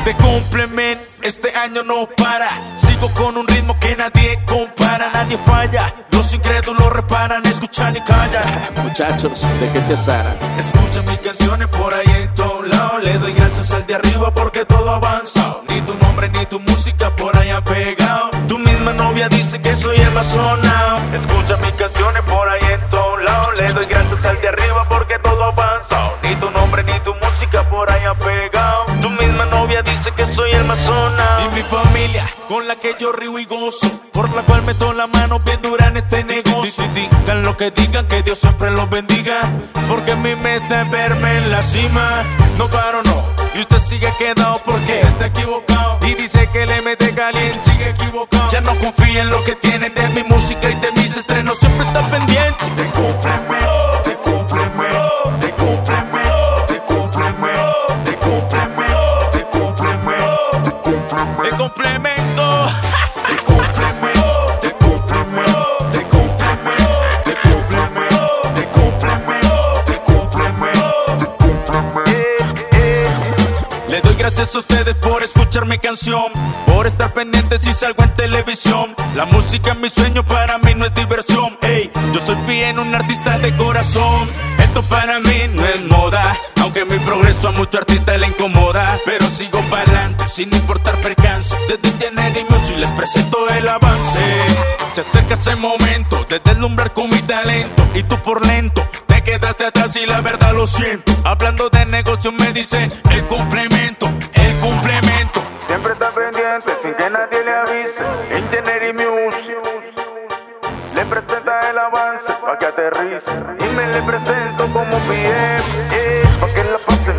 De complement, este año no para. Sigo con un ritmo que nadie compara. Nadie falla, los incrédulos reparan. Escuchan y callan. Muchachos, ¿de qué se asaran? Escuchan mis canciones por ahí en todos lados. Le doy gracias al de arriba porque todo ha avanzado. Ni tu nombre ni tu música por ahí han pegado. Tu misma novia dice que soy el más sonado. Escucha mis canciones por ahí en todos lados. Le doy gracias al de arriba porque todo ha avanzado. Ni tu nombre ni tu música por ahí han pegado. Tu misma novia dice que soy el más sonado. Y mi familia, con la que yo río y gozo, por la cual meto la mano bien dura en este negocio. Digan lo que digan, que Dios siempre los bendiga, porque mi meta es verme en la cima. No paro, no, y usted sigue quedado porque está equivocado. Y dice que le mete caliente, sigue equivocado. Ya no confía en lo que tiene de mi música y de mis estrenos. Siempre está pendiente. Te complemento, te complemento, te complemento, te complemento, te complemento, te complemento, te complemento, te complemento. Le doy gracias a ustedes por escuchar mi canción, por estar pendientes si salgo en televisión. La música es mi sueño, para mí no es diversión. Ey, yo soy bien un artista de corazón. Esto para mí no es moda, aunque mi progreso a muchos artistas le incomoda. Pero sigo para adelante sin importar percance. Desde Kennedy Music les presento el avance. Se acerca ese momento de deslumbrar con mi talento, y tú por lento te quedaste atrás y la verdad lo siento. Hablando de negocio me dicen el complemento, el complemento. Siempre está pendiente sin que nadie le avise. Engineering Music le presenta el avance pa' que aterrice. Y me le presento como PM, pa' que la